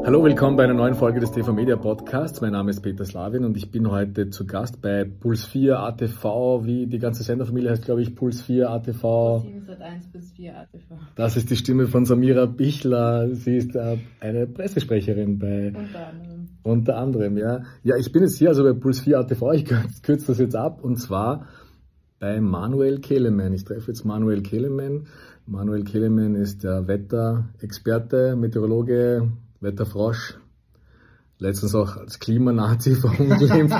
Hallo, willkommen bei einer neuen Folge des TV Media Podcasts. Mein Name ist Peter Slavin und ich bin heute zu Gast bei Puls 4 ATV, wie die ganze Senderfamilie heißt, glaube ich, Puls 4 ATV. 7 Sat.1 bis 4 ATV. Das ist die Stimme von Samira Bichler. Sie ist eine Pressesprecherin bei... Unter anderem, ja. Ja, ich bin jetzt hier also bei Puls 4 ATV. Ich kürze das jetzt ab und zwar bei Manuel Kelemen. Ich treffe jetzt Manuel Kelemen. Manuel Kelemen ist der Wetterexperte, Meteorologe, Wetterfrosch, letztens auch als Klimanazi verunglimpft.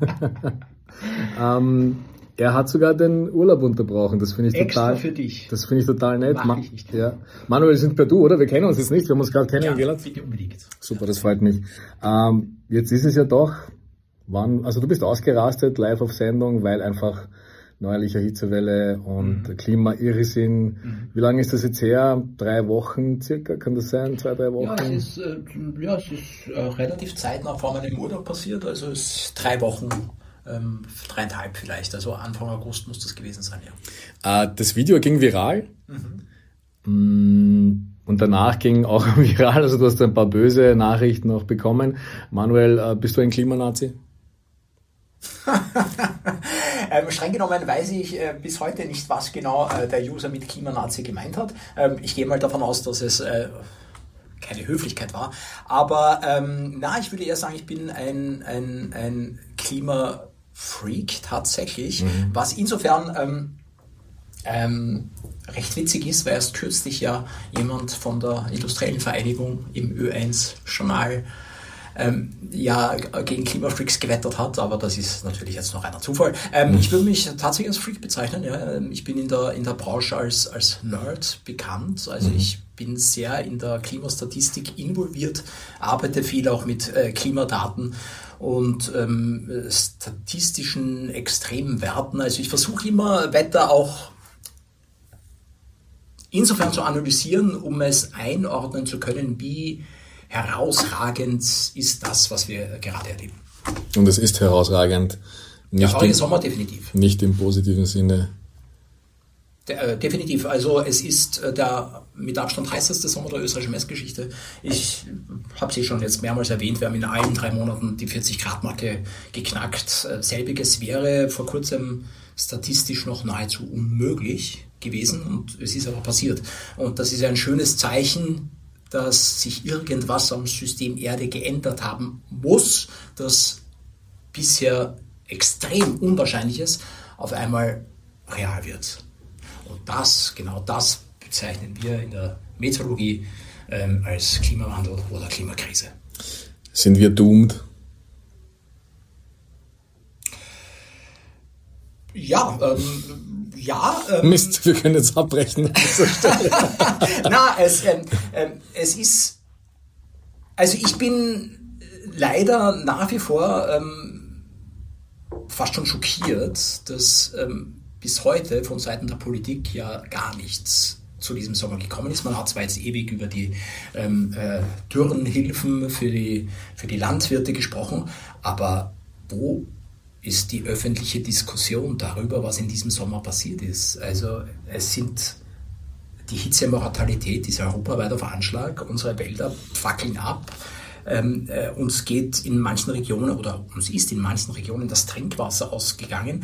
Er hat sogar den Urlaub unterbrochen. Das finde ich Extra für dich. Das finde ich total nett. Mach ich nicht. Ja. Manuel, sind per Du, oder? Wir kennen uns jetzt nicht. Wir haben uns gerade kennengelernt. Ja, bitte unbedingt. Super, das freut mich. Jetzt ist es ja doch, also du bist ausgerastet, live auf Sendung, weil einfach neuerliche Hitzewelle und Klimairrsinn. Wie lange ist das jetzt her? 3 Wochen circa, kann das sein? 2-3 Wochen? Ja, es ist relativ zeitnah vor meinem Urlaub passiert, also es ist 3 Wochen, 3,5 vielleicht, also Anfang August muss das gewesen sein, ja. Das Video ging viral und danach ging auch viral, also du hast ein paar böse Nachrichten auch bekommen. Manuel, bist du ein Klimanazi? Streng genommen weiß ich bis heute nicht, was genau der User mit Klimanazi gemeint hat. Ich gehe mal davon aus, dass es keine Höflichkeit war. Aber ich würde eher sagen, ich bin ein Klimafreak tatsächlich, was insofern recht witzig ist, weil erst kürzlich ja jemand von der Industriellen Vereinigung im Ö1-Journal gegen Klimafreaks gewettert hat, aber das ist natürlich jetzt noch reiner Zufall. Ich würde mich tatsächlich als Freak bezeichnen. Ja. Ich bin in der Branche als Nerd bekannt. Also ich bin sehr in der Klimastatistik involviert, arbeite viel auch mit Klimadaten und statistischen extremen Werten. Also ich versuche immer Wetter auch insofern zu analysieren, um es einordnen zu können, wie herausragend ist das, was wir gerade erleben. Und es ist herausragend. Der heutige Sommer definitiv. Nicht im positiven Sinne. Definitiv. Also es ist der mit Abstand heißeste Sommer der österreichischen Messgeschichte. Ich habe sie schon jetzt mehrmals erwähnt, wir haben in allen 3 Monaten die 40-Grad-Marke geknackt. Selbiges wäre vor kurzem statistisch noch nahezu unmöglich gewesen und es ist aber passiert. Und das ist ein schönes Zeichen, dass sich irgendwas am System Erde geändert haben muss, das bisher extrem Unwahrscheinliches auf einmal real wird. Und genau das bezeichnen wir in der Meteorologie als Klimawandel oder Klimakrise. Sind wir doomed? Mist, wir können jetzt abbrechen. Es ist, also ich bin leider nach wie vor fast schon schockiert, dass bis heute von Seiten der Politik ja gar nichts zu diesem Sommer gekommen ist. Man hat zwar jetzt ewig über die Dürrenhilfen für die Landwirte gesprochen, aber wo ist die öffentliche Diskussion darüber, was in diesem Sommer passiert ist? Also die Hitzemortalität ist europaweit auf Anschlag, unsere Wälder fackeln ab, uns ist in manchen Regionen das Trinkwasser ausgegangen.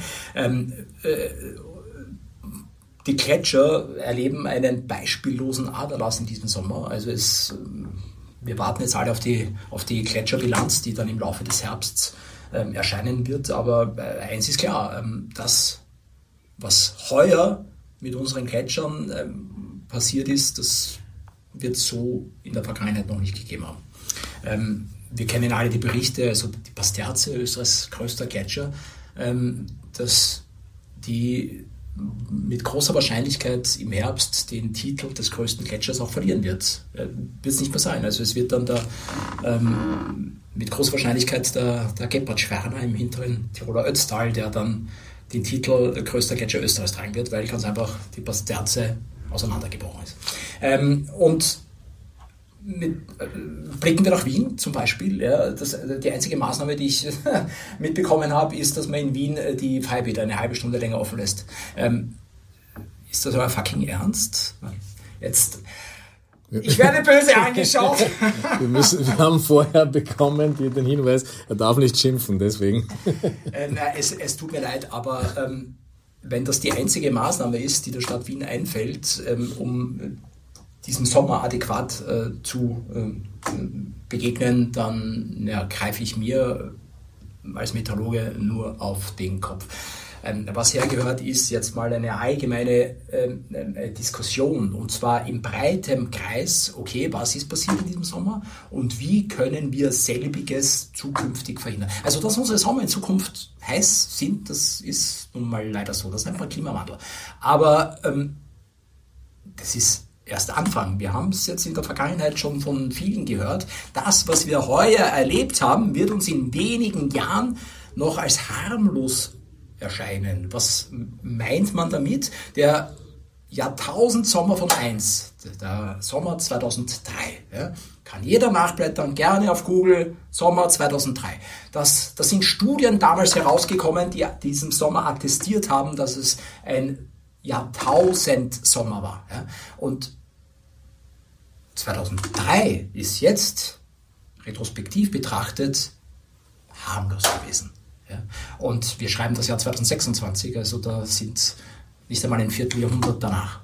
Die Gletscher erleben einen beispiellosen Aderlass in diesem Sommer. Also wir warten jetzt alle auf die Gletscherbilanz, die dann im Laufe des Herbsts erscheinen wird. Aber eins ist klar, das, was heuer mit unseren Gletschern passiert ist, das wird so in der Vergangenheit noch nicht gegeben haben. Wir kennen alle die Berichte, also die Pasterze, Österreichs größter Gletscher, dass die mit großer Wahrscheinlichkeit im Herbst den Titel des größten Gletschers auch verlieren wird. Wird es nicht mehr sein. Also es wird dann mit großer Wahrscheinlichkeit der Gepard-Schwerner im hinteren Tiroler Ötztal, der dann den Titel größter Gletscher Österreichs tragen wird, weil ganz einfach die Pasterze auseinandergebrochen ist. Blicken wir nach Wien zum Beispiel. Ja, die einzige Maßnahme, die ich mitbekommen habe, ist, dass man in Wien die Freibäder eine halbe Stunde länger offen lässt. Ist das aber fucking ernst? Jetzt Ich werde böse angeschaut. Wir haben vorher bekommen den Hinweis, er darf nicht schimpfen, deswegen. Nein, es tut mir leid, aber wenn das die einzige Maßnahme ist, die der Stadt Wien einfällt, um diesem Sommer adäquat zu begegnen, dann greife ich mir als Meteorologe nur auf den Kopf. Was hergehört, ist jetzt mal eine allgemeine Diskussion, und zwar in breitem Kreis, okay, was ist passiert in diesem Sommer und wie können wir selbiges zukünftig verhindern. Also, dass unsere Sommer in Zukunft heiß sind, das ist nun mal leider so, das ist einfach Klimawandel. Aber das ist erst Anfang. Wir haben es jetzt in der Vergangenheit schon von vielen gehört. Das, was wir heuer erlebt haben, wird uns in wenigen Jahren noch als harmlos erscheinen. Was meint man damit? Der Jahrtausendsommer von 1, der Sommer 2003, ja, kann jeder nachblättern, gerne auf Google, Sommer 2003. Das sind Studien damals herausgekommen, die diesen Sommer attestiert haben, dass es ein Jahrtausendsommer war. Ja. Und 2003 ist jetzt, retrospektiv betrachtet, harmlos gewesen. Ja. Und wir schreiben das Jahr 2026, also da sind nicht einmal ein Vierteljahrhundert danach.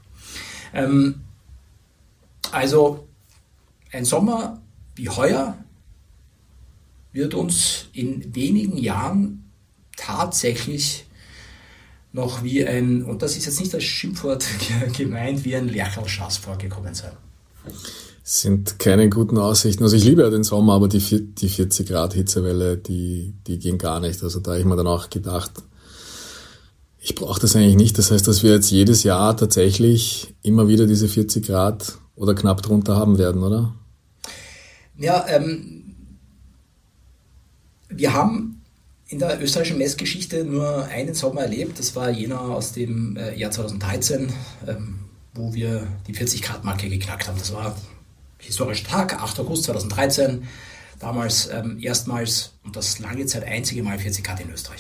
Also ein Sommer wie heuer wird uns in wenigen Jahren tatsächlich noch wie ein, und das ist jetzt nicht als Schimpfwort gemeint, wie ein Lerchelschatz vorgekommen sein. Sind keine guten Aussichten. Also ich liebe ja den Sommer, aber die 40 Grad Hitzewelle, die gehen gar nicht. Also da habe ich mir dann auch gedacht, ich brauche das eigentlich nicht. Das heißt, dass wir jetzt jedes Jahr tatsächlich immer wieder diese 40 Grad oder knapp drunter haben werden, oder? Ja, wir haben in der österreichischen Messgeschichte nur einen Sommer erlebt. Das war jener aus dem Jahr 2013, wo wir die 40 Grad Marke geknackt haben. Das war historischer Tag, 8. August 2013, damals erstmals und das lange Zeit einzige Mal 40 Grad in Österreich.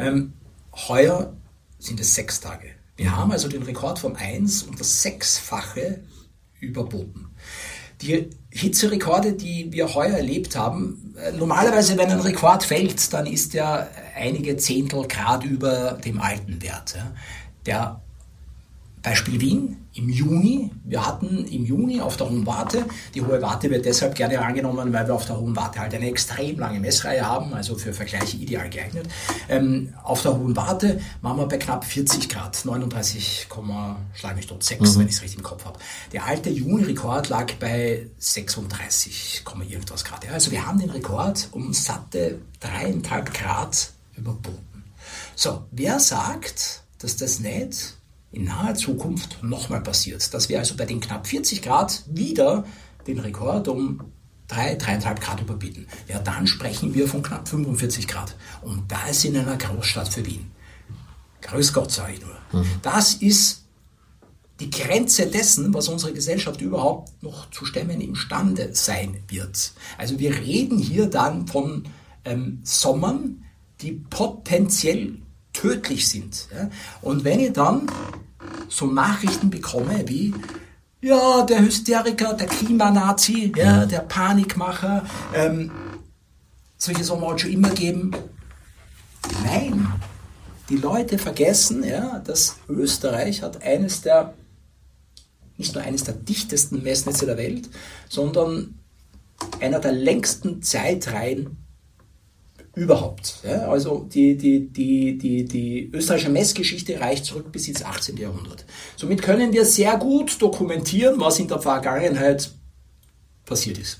Heuer sind es 6 Tage. Wir haben also den Rekord von 1 und das 6-fache überboten. Die Hitzerekorde, die wir heuer erlebt haben, normalerweise, wenn ein Rekord fällt, dann ist der einige Zehntel Grad über dem alten Wert. Ja. Der Beispiel Wien im Juni. Wir hatten im Juni auf der Hohen Warte, die Hohe Warte wird deshalb gerne angenommen, weil wir auf der Hohen Warte halt eine extrem lange Messreihe haben, also für Vergleiche ideal geeignet. Auf der Hohen Warte waren wir bei knapp 40 Grad, 39, schlag mich tot, 6, wenn ich es richtig im Kopf habe. Der alte Juni-Rekord lag bei 36, irgendwas Grad. Ja. Also wir haben den Rekord um satte 3,5 Grad überboten. So, wer sagt, dass das nicht in naher Zukunft nochmal passiert, dass wir also bei den knapp 40 Grad wieder den Rekord um 3,5 Grad überbieten? Ja, dann sprechen wir von knapp 45 Grad. Und das in einer Großstadt für Wien. Grüß Gott, sage ich nur. Das ist die Grenze dessen, was unsere Gesellschaft überhaupt noch zu stemmen imstande sein wird. Also wir reden hier dann von Sommern, die potenziell tödlich sind. Ja? Und wenn ich dann so Nachrichten bekomme wie, ja, der Hysteriker, der Klimanazi, ja, der Panikmacher, solche Sommer hat es schon immer gegeben. Nein, die Leute vergessen, ja, dass Österreich hat nicht nur eines der dichtesten Messnetze der Welt, sondern einer der längsten Zeitreihen überhaupt. Ja, also die österreichische Messgeschichte reicht zurück bis ins 18. Jahrhundert. Somit können wir sehr gut dokumentieren, was in der Vergangenheit passiert ist.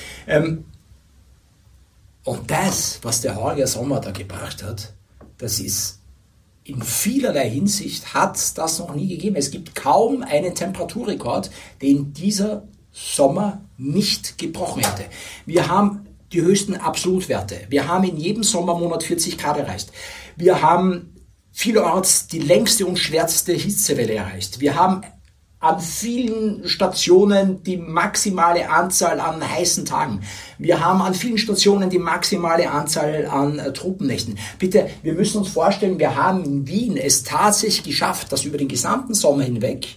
Und das, was der heurige Sommer da gebracht hat, das ist in vielerlei Hinsicht, hat das noch nie gegeben. Es gibt kaum einen Temperaturrekord, den dieser Sommer nicht gebrochen hätte. Wir haben die höchsten Absolutwerte. Wir haben in jedem Sommermonat 40 Grad erreicht. Wir haben vielerorts die längste und schwerste Hitzewelle erreicht. Wir haben an vielen Stationen die maximale Anzahl an heißen Tagen. Wir haben an vielen Stationen die maximale Anzahl an Tropennächten. Bitte, wir müssen uns vorstellen, wir haben in Wien es tatsächlich geschafft, dass über den gesamten Sommer hinweg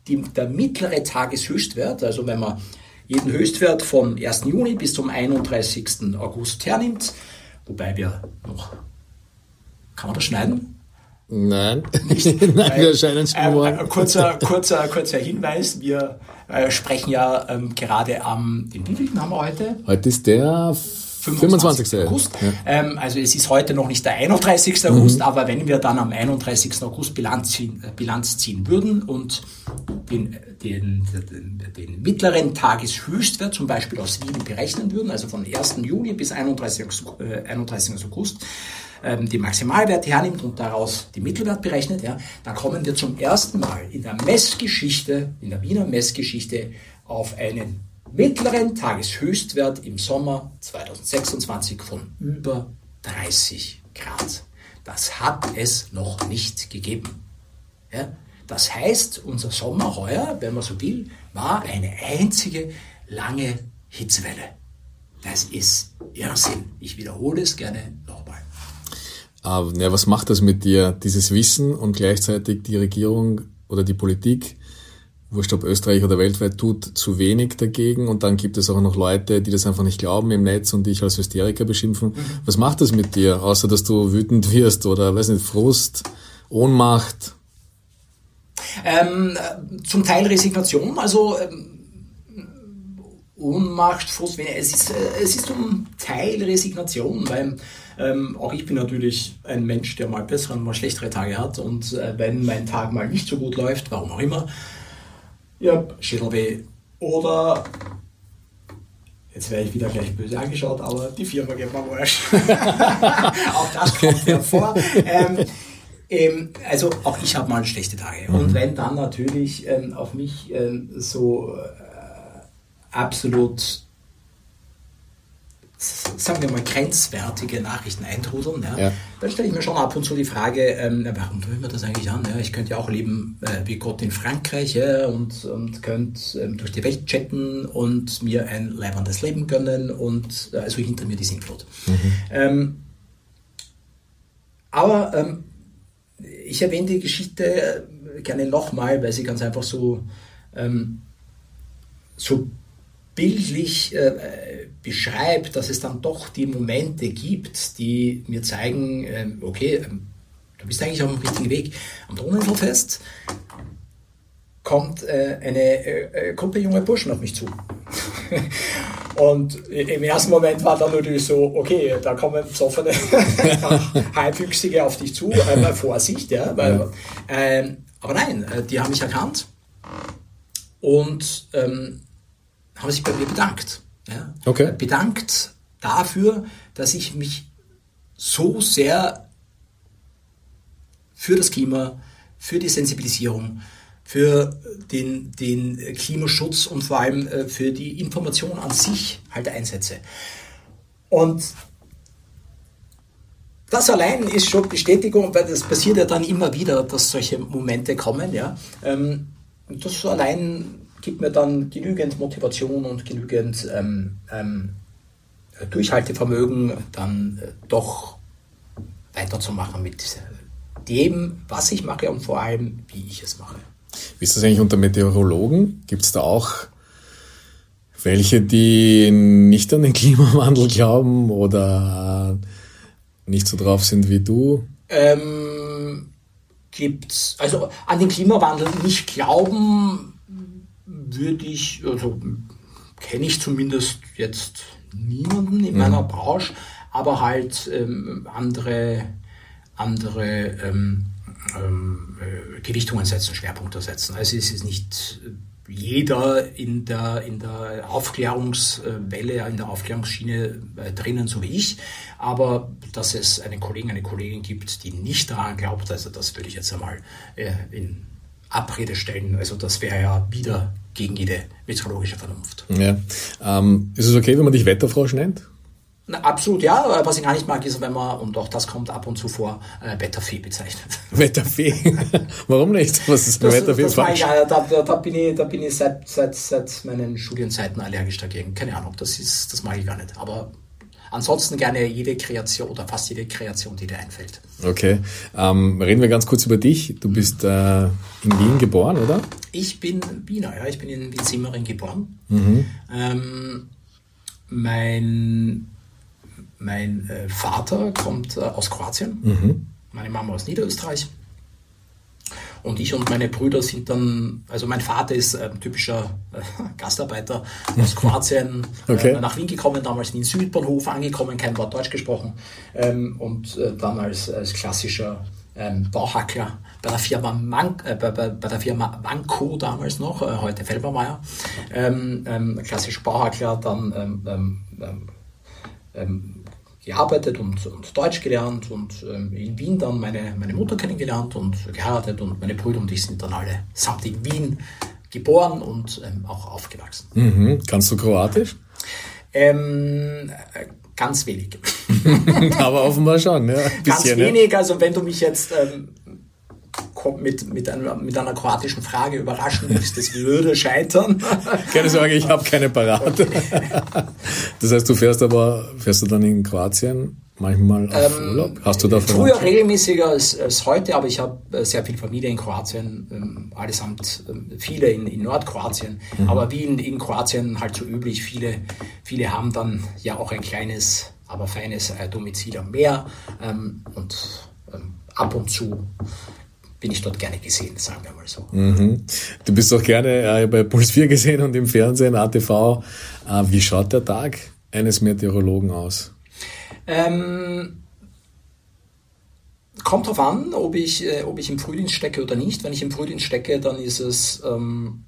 der mittlere Tageshöchstwert, also wenn man jeden Höchstwert vom 1. Juni bis zum 31. August hernimmt, wobei wir noch, kann man das schneiden? Nein, nicht. Nein, wir erscheinen schon morgen. Kurzer Hinweis, wir sprechen ja gerade den wievielten haben wir heute? Heute ist der 25. August. Ja. Also es ist heute noch nicht der 31. August, aber wenn wir dann am 31. August Bilanz ziehen würden und den mittleren Tageshöchstwert zum Beispiel aus Wien berechnen würden, also von 1. Juli bis 31. August, die Maximalwerte hernimmt und daraus den Mittelwert berechnet, ja, dann kommen wir zum ersten Mal in der Messgeschichte, in der Wiener Messgeschichte auf einen mittleren Tageshöchstwert im Sommer 2026 von über 30 Grad. Das hat es noch nicht gegeben. Ja? Das heißt, unser Sommer heuer, wenn man so will, war eine einzige lange Hitzewelle. Das ist Irrsinn. Ich wiederhole es gerne nochmal. Ja, was macht das mit dir, dieses Wissen und gleichzeitig die Regierung oder die Politik, wurscht ob Österreich oder weltweit, tut zu wenig dagegen und dann gibt es auch noch Leute, die das einfach nicht glauben im Netz und dich als Hysteriker beschimpfen. Was macht das mit dir, außer dass du wütend wirst oder, weiß nicht, Frust, Ohnmacht? Zum Teil Resignation, also Ohnmacht, Frust, es ist zum Teil Resignation, weil auch ich bin natürlich ein Mensch, der mal bessere und mal schlechtere Tage hat und wenn mein Tag mal nicht so gut läuft, warum auch immer, ja, Schädelweh oder, jetzt werde ich wieder gleich böse angeschaut, aber die Firma geht mir wurscht. Auch das kommt hervor. Also auch ich habe mal schlechte Tage. Und wenn dann natürlich auf mich so absolut, sagen wir mal, grenzwertige Nachrichten eintrudeln, ja, dann stelle ich mir schon ab und zu die Frage, warum tue ich mir das eigentlich an? Ja, ich könnte ja auch leben wie Gott in Frankreich, ja, und könnte durch die Welt chatten und mir ein leibendes Leben gönnen und also hinter mir die Sintflut. Aber ich erwähne die Geschichte gerne nochmal, weil sie ganz einfach so bildlich beschreibt, dass es dann doch die Momente gibt, die mir zeigen, okay, du bist eigentlich auf dem richtigen Weg. Am Donauinselfest kommt eine Gruppe junger Burschen auf mich zu. Und im ersten Moment war dann natürlich so, okay, da kommen besoffene Halbwüchsige auf dich zu, Vorsicht, ja, weil, aber nein, die haben mich erkannt und haben sich bei mir bedankt. Ja? Okay. Bedankt dafür, dass ich mich so sehr für das Klima, für die Sensibilisierung, für den Klimaschutz und vor allem für die Information an sich halt einsetze. Und das allein ist schon Bestätigung, weil das passiert ja dann immer wieder, dass solche Momente kommen. Ja? Das allein gibt mir dann genügend Motivation und genügend Durchhaltevermögen, dann doch weiterzumachen mit dem, was ich mache und vor allem, wie ich es mache. Wie ist das eigentlich unter Meteorologen? Gibt es da auch welche, die nicht an den Klimawandel glauben oder nicht so drauf sind wie du? Gibt's, also an den Klimawandel nicht glauben, kenne ich zumindest jetzt niemanden in meiner Branche, aber halt andere Gewichtungen setzen, Schwerpunkte setzen. Also es ist nicht jeder in der Aufklärungswelle, in der Aufklärungsschiene drinnen, so wie ich, aber dass es einen Kollegen, eine Kollegin gibt, die nicht daran glaubt, also das würde ich jetzt einmal in Abrede stellen. Also das wäre ja wieder gegen jede meteorologische Vernunft. Ja. Ist es okay, wenn man dich Wetterfrosch nennt? Na, absolut, ja. Was ich gar nicht mag, ist, wenn man, und auch das kommt ab und zu vor, Wetterfee bezeichnet. Wetterfee? Warum nicht? Was ist Wetterfee falsch? Da bin ich seit meinen Studienzeiten allergisch dagegen. Keine Ahnung, das mag ich gar nicht. Aber ansonsten gerne jede Kreation oder fast jede Kreation, die dir einfällt. Okay. Reden wir ganz kurz über dich. Du bist in Wien geboren, oder? Ich bin Wiener, ja. Ich bin in Wien-Simmering geboren. Mein Vater kommt aus Kroatien, meine Mama aus Niederösterreich. Und ich und meine Brüder sind dann, also mein Vater ist typischer Gastarbeiter aus Kroatien, nach Wien gekommen, damals in den Südbahnhof angekommen, kein Wort Deutsch gesprochen, und dann als klassischer Bauhackler bei der Firma Wanko damals noch, heute Felbermayr, klassischer Bauhackler, dann gearbeitet und Deutsch gelernt und in Wien dann meine Mutter kennengelernt und geheiratet, und meine Brüder und ich sind dann alle samt in Wien geboren und auch aufgewachsen. Kannst du Kroatisch? Ganz wenig. Aber offenbar schon, ja. Ganz wenig, also wenn du mich jetzt mit einer kroatischen Frage überraschen willst, das würde scheitern. Keine Sorge, ich habe keine parat. Das heißt, du fährst du dann in Kroatien manchmal auf Urlaub? Hast du davon? Früher regelmäßiger als heute, aber ich habe sehr viel Familie in Kroatien, allesamt viele in Nordkroatien, aber wie in Kroatien halt so üblich, viele haben dann ja auch ein kleines, aber feines Domizil am Meer, und ab und zu bin ich dort gerne gesehen, sagen wir mal so. Du bist auch gerne bei Puls 4 gesehen und im Fernsehen, ATV. Wie schaut der Tag eines Meteorologen aus? Kommt drauf an, ob ich im Frühdienst stecke oder nicht. Wenn ich im Frühdienst stecke, dann ist es ein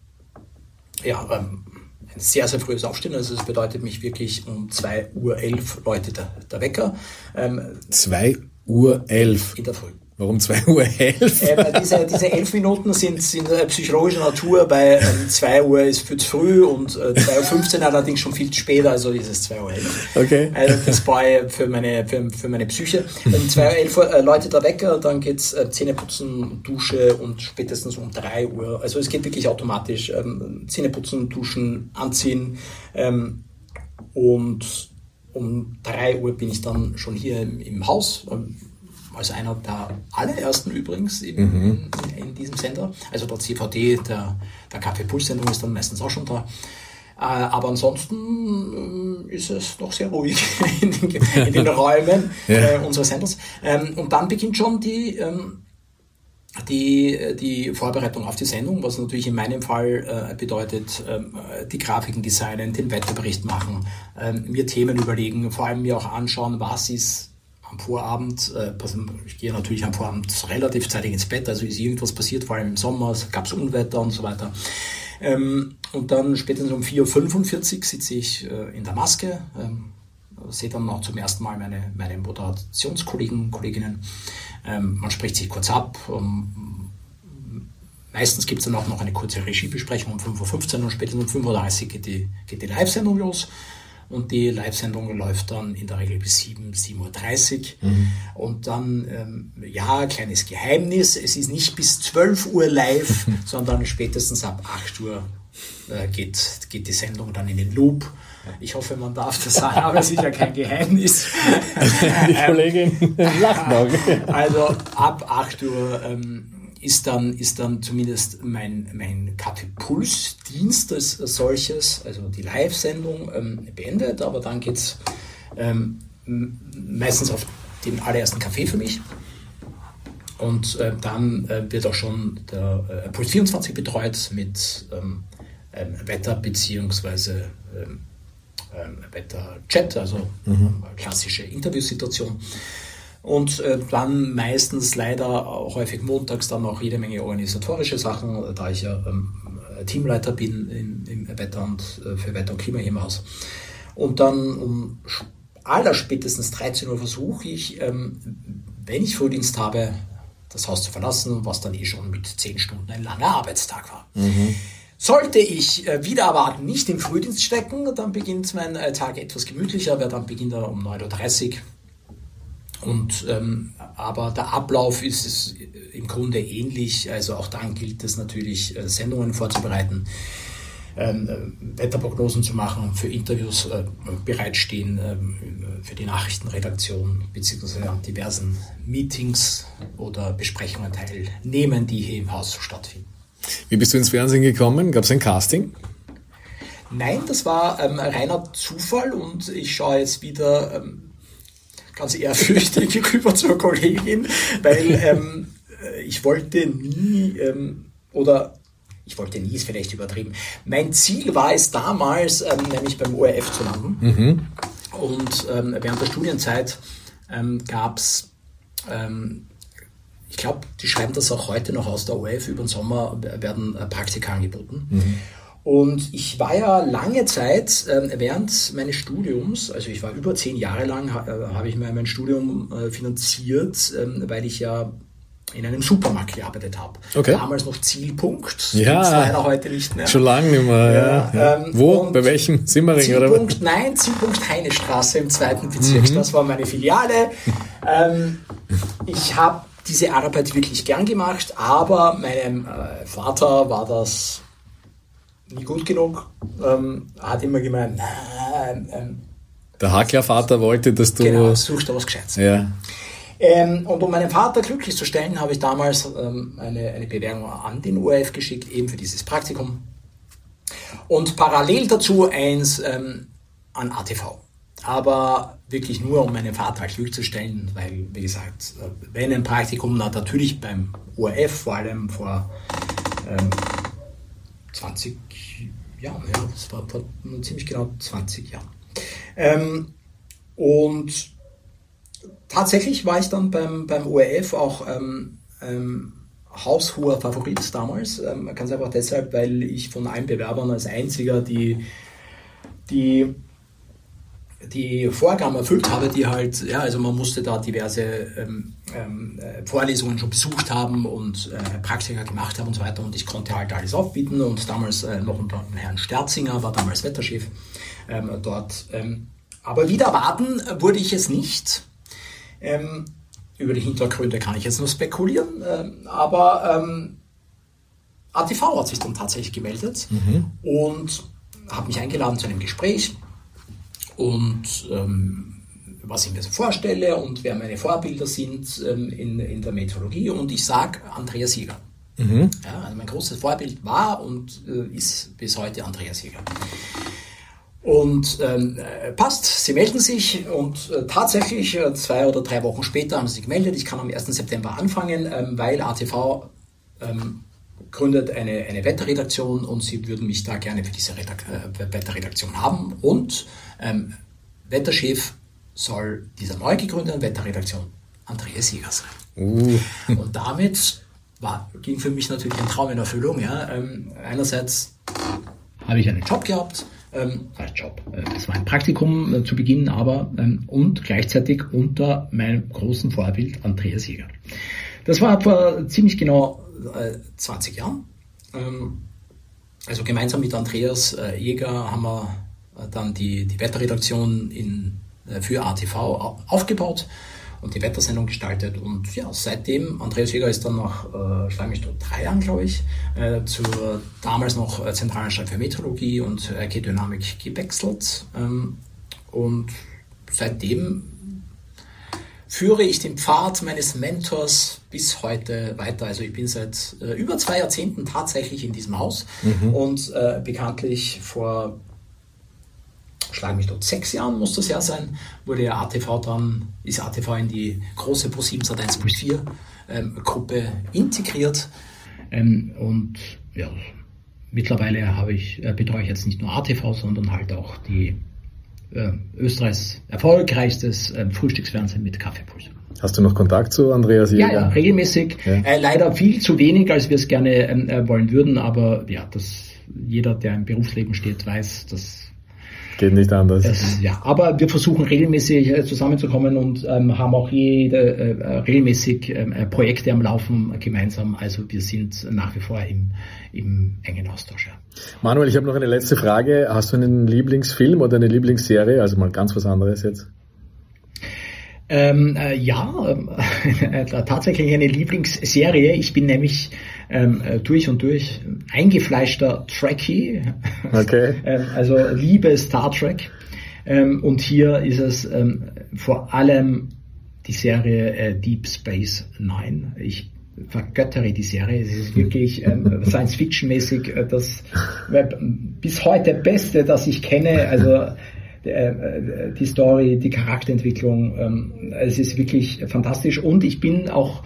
sehr, sehr frühes Aufstehen. Also das bedeutet mich wirklich um 2:11 Uhr läutet der Wecker. 2:11 Uhr? In der Früh. Warum 2:11 Uhr? Diese 11 Minuten sind psychologischer Natur. Bei 2 Uhr ist viel zu früh und 2:15 Uhr allerdings schon viel zu spät, also ist es 2:11 Uhr. Okay. Also das war für meine Psyche. Wenn 2:11 Uhr läutet der Wecker, dann geht's Zähneputzen, Dusche und spätestens um 3 Uhr. Also es geht wirklich automatisch. Zähneputzen, Duschen, Anziehen, und um 3 Uhr bin ich dann schon hier im Haus. Als einer der allerersten übrigens in diesem Sender. Also der CVD, der Kaffee-Puls-Sendung ist dann meistens auch schon da. Aber ansonsten ist es noch sehr ruhig in den Räumen unseres Senders. Und dann beginnt schon die Vorbereitung auf die Sendung, was natürlich in meinem Fall bedeutet, die Grafiken designen, den Wetterbericht machen, mir Themen überlegen, vor allem mir auch anschauen, was ist am Vorabend, ich gehe natürlich am Vorabend relativ zeitig ins Bett, also ist irgendwas passiert, vor allem im Sommer, es gab Unwetter und so weiter. Und dann spätestens um 4:45 Uhr sitze ich in der Maske, sehe dann auch zum ersten Mal meine Kolleginnen. Man spricht sich kurz ab. Meistens gibt es dann auch noch eine kurze Regiebesprechung um 5:15 Uhr und spätestens um 5:30 Uhr geht die Live-Sendung los. Und die Live-Sendung läuft dann in der Regel bis 7:30 Uhr. Und dann, kleines Geheimnis, es ist nicht bis 12 Uhr live, sondern spätestens ab 8 Uhr geht die Sendung dann in den Loop. Ich hoffe, man darf das sagen, aber es ist ja kein Geheimnis. Die Kollegin lacht noch. Also ab 8 Uhr ist dann zumindest mein Kaffee-Puls-Dienst als solches, also die Live-Sendung, beendet, aber dann geht es meistens auf den allerersten Kaffee für mich. Und dann wird auch schon der Puls 24 betreut mit Wetter bzw. Wetter-Chat, also klassische Interviewsituation. Und dann meistens leider auch häufig montags dann auch jede Menge organisatorische Sachen, da ich ja Teamleiter bin im Wetter und für Wetter und Klima hier im Haus. Und dann um allerspätestens 13 Uhr versuche ich, wenn ich Frühdienst habe, das Haus zu verlassen, was dann schon mit 10 Stunden ein langer Arbeitstag war. Sollte ich wieder erwarten nicht im Frühdienst stecken, dann beginnt mein Tag etwas gemütlicher, weil dann beginnt er um 9:30 Uhr. Aber der Ablauf ist im Grunde ähnlich, also auch dann gilt es natürlich, Sendungen vorzubereiten, Wetterprognosen zu machen, für Interviews bereitstehen, für die Nachrichtenredaktion beziehungsweise an diversen Meetings oder Besprechungen teilnehmen, die hier im Haus stattfinden. Wie bist du ins Fernsehen gekommen? Gab es ein Casting? Nein, das war reiner Zufall und ich schaue jetzt wieder ganz ehrfürchtig rüber zur Kollegin, weil ich wollte nie ist vielleicht übertrieben. Mein Ziel war es damals, nämlich beim ORF zu landen. Mhm. Und während der Studienzeit gab es, ich glaube, die schreiben das auch heute noch aus, der ORF über den Sommer werden Praktika angeboten. Mhm. Und ich war ja lange Zeit während meines Studiums, also ich war über 10 Jahre lang, habe ich mir mein Studium finanziert, weil ich ja in einem Supermarkt gearbeitet habe. Okay. Damals noch Zielpunkt, ja, leider heute nicht mehr. Schon lange nicht mehr. Ja. Wo? Bei welchem? Simmering? Zielpunkt, oder? Nein, Zielpunkt Heinestraße im 2. Bezirk. Mhm. Das war meine Filiale. Ich habe diese Arbeit wirklich gern gemacht, aber meinem Vater war das nie gut genug. Hat immer gemeint, der Hacklervater wollte, dass du... Genau, such da was Gescheites. Ja. Und um meinen Vater glücklich zu stellen, habe ich damals eine Bewerbung an den ORF geschickt, eben für dieses Praktikum. Und parallel dazu eins an ATV. Aber wirklich nur, um meinen Vater glücklich zu stellen, weil, wie gesagt, wenn ein Praktikum, natürlich beim ORF, vor allem vor 20 Jahren, ja, das war vor ziemlich genau 20 Jahren. Und tatsächlich war ich dann beim ORF auch haushoher Favorit damals. Ganz einfach deshalb, weil ich von allen Bewerbern als einziger die Vorgaben erfüllt habe, die halt, ja, also man musste da diverse Vorlesungen schon besucht haben und Praktika gemacht haben und so weiter und ich konnte halt alles aufbieten und damals noch unter Herrn Sterzinger, war damals Wetterchef dort. Aber wieder erwarten wurde ich es nicht. Über die Hintergründe kann ich jetzt nur spekulieren, aber ATV hat sich dann tatsächlich gemeldet und hat mich eingeladen zu einem Gespräch und was ich mir so vorstelle und wer meine Vorbilder sind in der Meteorologie und ich sage Andreas Jäger. Mhm. Ja, also mein großes Vorbild war und ist bis heute Andreas Jäger. Und passt, sie melden sich und tatsächlich 2 oder 3 Wochen später haben sie sich gemeldet. Ich kann am 1. September anfangen, weil ATV gründet eine Wetterredaktion und sie würden mich da gerne für diese Wetterredaktion haben. Und Wetterchef soll dieser neu gegründeten Wetterredaktion Andreas Jäger sein. Und damit ging für mich natürlich ein Traum in Erfüllung. Ja. Einerseits habe ich einen Job gehabt, das war ein Praktikum zu Beginn, aber und gleichzeitig unter meinem großen Vorbild Andreas Jäger. Das war vor ziemlich genau 20 Jahren. Also gemeinsam mit Andreas Jäger haben wir dann die Wetterredaktion für ATV aufgebaut und die Wettersendung gestaltet. Und ja, seitdem, Andreas Jäger ist dann nach, 3 Jahren, glaube ich, zur damals noch Zentralanstalt für Meteorologie und Geodynamik gewechselt. Und seitdem führe ich den Pfad meines Mentors bis heute weiter. Also ich bin seit über 2 Jahrzehnten tatsächlich in diesem Haus und bekanntlich vor, schlag mich dort, 6 Jahren muss das ja sein, ist ATV in die große Pro7 Sat.1 Puls 4 Gruppe integriert. Und ja, mittlerweile betreue ich jetzt nicht nur ATV, sondern halt auch die Österreichs erfolgreichstes Frühstücksfernsehen mit Kaffeepuls. Hast du noch Kontakt zu Andreas Jäger? Ja, regelmäßig. Ja. Leider viel zu wenig, als wir es gerne wollen würden, aber ja, jeder, der im Berufsleben steht, weiß, dass geht nicht anders. Ja, aber wir versuchen regelmäßig zusammenzukommen und haben auch regelmäßig Projekte am Laufen gemeinsam. Also wir sind nach wie vor im engen Austausch. Ja. Manuel, ich habe noch eine letzte Frage. Hast du einen Lieblingsfilm oder eine Lieblingsserie? Also mal ganz was anderes jetzt. Tatsächlich eine Lieblingsserie. Ich bin nämlich durch und durch eingefleischter Trekkie. Okay. Also liebe Star Trek. Und hier ist es vor allem die Serie Deep Space Nine. Ich vergöttere die Serie. Es ist wirklich Science-Fiction-mäßig das bis heute Beste, das ich kenne. Also die Story, die Charakterentwicklung, es ist wirklich fantastisch. Und ich bin auch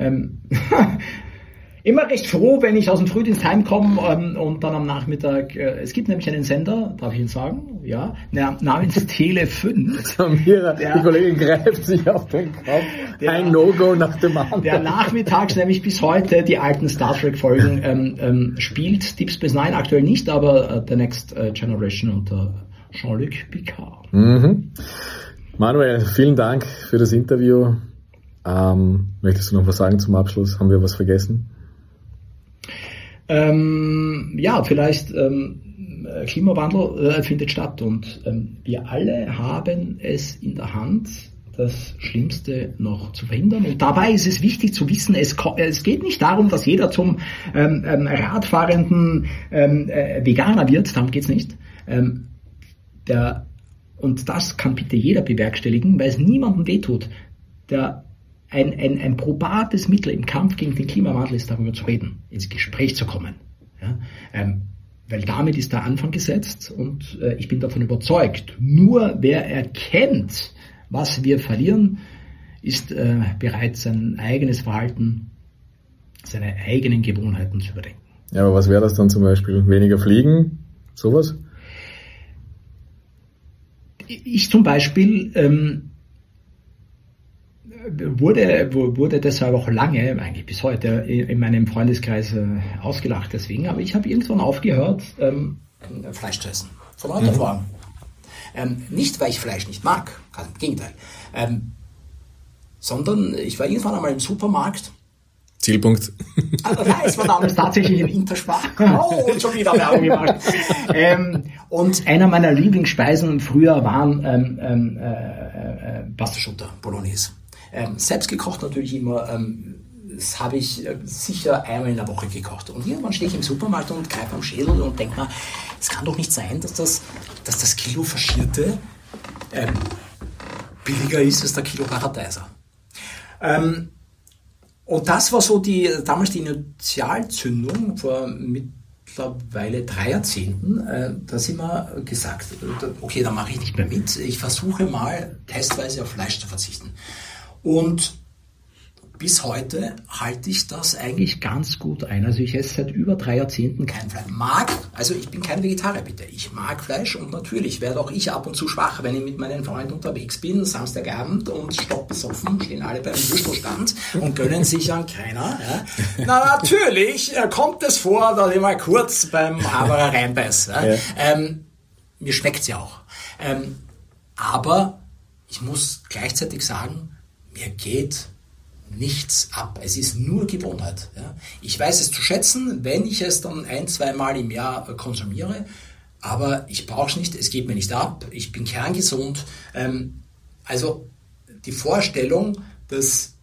immer recht froh, wenn ich aus dem Frühdienst heimkomme und dann am Nachmittag, es gibt nämlich einen Sender, darf ich Ihnen sagen, ja, namens Tele5. Samira, die Kollegin greift sich auf den Kopf, ein No-Go nach dem anderen. Der nachmittags nämlich bis heute die alten Star Trek-Folgen spielt, Deep Space Nine aktuell nicht, aber The Next Generation unter Jean-Luc Picard. Mhm. Manuel, vielen Dank für das Interview. Möchtest du noch was sagen zum Abschluss? Haben wir was vergessen? Vielleicht Klimawandel findet statt und wir alle haben es in der Hand, das Schlimmste noch zu verhindern. Und dabei ist es wichtig zu wissen, es geht nicht darum, dass jeder zum radfahrenden Veganer wird, darum geht's nicht. Und das kann bitte jeder bewerkstelligen, weil es niemandem wehtut. Ein probates Mittel im Kampf gegen den Klimawandel ist, darüber zu reden, ins Gespräch zu kommen. Ja? Weil damit ist der Anfang gesetzt und ich bin davon überzeugt, nur wer erkennt, was wir verlieren, ist bereit, sein eigenes Verhalten, seine eigenen Gewohnheiten zu überdenken. Ja, aber was wäre das dann zum Beispiel? Weniger fliegen? Sowas? Ich zum Beispiel wurde deshalb auch lange, eigentlich bis heute, in meinem Freundeskreis ausgelacht deswegen, aber ich habe irgendwann aufgehört, Fleisch zu essen. Von heute auf morgen. Nicht, weil ich Fleisch nicht mag, ganz im Gegenteil, sondern ich war irgendwann einmal im Supermarkt. Zielpunkt. Also nein, es war damals tatsächlich ein Interspar. Oh, und schon wieder Werbung gemacht. Und einer meiner Lieblingsspeisen früher waren Pastaschutter, Bolognese. Selbst gekocht natürlich immer, das habe ich sicher einmal in der Woche gekocht. Und irgendwann stehe ich im Supermarkt und greife am Schädel und denke mir, es kann doch nicht sein, dass das Kilo Faschierte billiger ist als der Kilo Paradeiser. Und das war so damals die Initialzündung vor mittlerweile 3 Jahrzehnten. Da sind wir gesagt, okay, da mache ich nicht mehr mit. Ich versuche mal testweise auf Fleisch zu verzichten. Und bis heute halte ich das eigentlich ganz gut ein. Also ich esse seit über 3 Jahrzehnten kein Fleisch. Also ich bin kein Vegetarier, bitte. Ich mag Fleisch und natürlich werde auch ich ab und zu schwach, wenn ich mit meinen Freunden unterwegs bin, Samstagabend und stockbesoffen, stehen alle beim Würstelstand und gönnen sich an keiner. Ja. Na natürlich kommt es vor, dass ich mal kurz beim Haberer reinbeiße. Ja. Mir schmeckt's ja auch. Aber ich muss gleichzeitig sagen, mir geht nichts ab. Es ist nur Gewohnheit. Ja. Ich weiß es zu schätzen, wenn ich es dann 1-2 Mal im Jahr konsumiere, aber ich brauche es nicht, es geht mir nicht ab, ich bin kerngesund. Also die Vorstellung, dass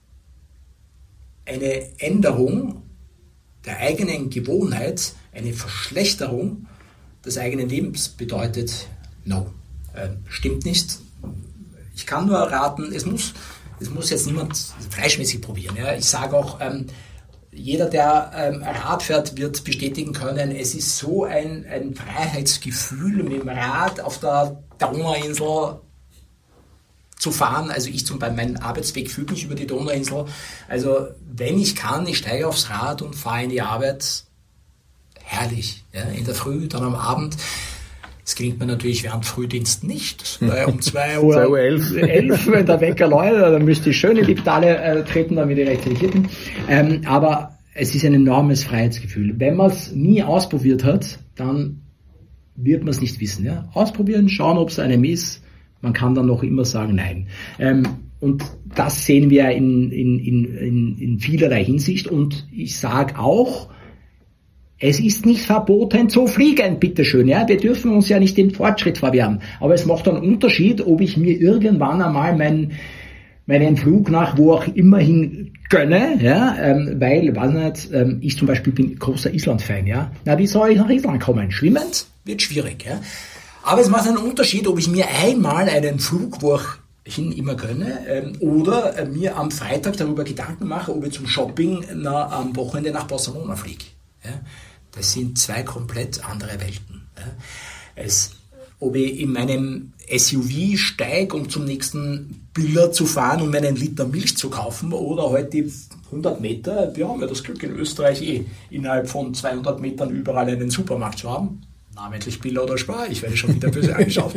eine Änderung der eigenen Gewohnheit, eine Verschlechterung des eigenen Lebens bedeutet, no, stimmt nicht. Ich kann nur raten, es muss jetzt niemand fleischmäßig probieren. Ja. Ich sage auch, jeder, der Rad fährt, wird bestätigen können, es ist so ein Freiheitsgefühl, mit dem Rad auf der Donauinsel zu fahren. Also mein Arbeitsweg führt mich über die Donauinsel. Also wenn ich kann, ich steige aufs Rad und fahre in die Arbeit. Herrlich. Ja. In der Früh, dann am Abend. Das gelingt mir natürlich während Frühdienst nicht. Um 2 Uhr 11, wenn der Wecker läutet, dann müsste ich schön in die Pedale treten, damit ich rechtzeitig hier bin. Aber es ist ein enormes Freiheitsgefühl. Wenn man es nie ausprobiert hat, dann wird man es nicht wissen. Ja? Ausprobieren, schauen, ob es einem ist. Man kann dann noch immer sagen, nein. Und das sehen wir in vielerlei Hinsicht. Und ich sage auch, es ist nicht verboten zu fliegen, bitteschön. Ja? Wir dürfen uns ja nicht den Fortschritt verwehren. Aber es macht einen Unterschied, ob ich mir irgendwann einmal meinen Flug nach wo auch immer hin gönne, ja? Weil, weiß nicht, ich zum Beispiel bin großer Island-Fan. Ja? Na, wie soll ich nach Island kommen? Schwimmend? Wird schwierig. Ja? Aber es macht einen Unterschied, ob ich mir einmal einen Flug, wo auch immer gönne, oder mir am Freitag darüber Gedanken mache, ob ich zum Shopping am Wochenende nach Barcelona fliege. Ja? Das sind zwei komplett andere Welten. Ja? Ob ich in meinem SUV steige, um zum nächsten Biller zu fahren, um einen Liter Milch zu kaufen, oder halt die 100 Meter, wir haben ja das Glück in Österreich innerhalb von 200 Metern überall einen Supermarkt zu haben, namentlich Biller oder Spar, ich werde schon wieder böse angeschaut,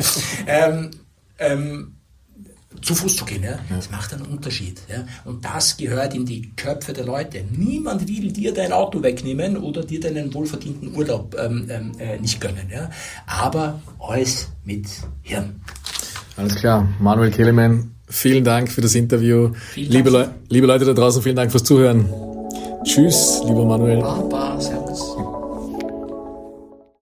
zu Fuß zu gehen, ja? Das macht einen Unterschied. Ja? Und das gehört in die Köpfe der Leute. Niemand will dir dein Auto wegnehmen oder dir deinen wohlverdienten Urlaub nicht gönnen. Ja? Aber alles mit Hirn. Alles klar. Manuel Kelemen, vielen Dank für das Interview. Liebe Leute da draußen, vielen Dank fürs Zuhören. Tschüss, lieber Manuel. Baba.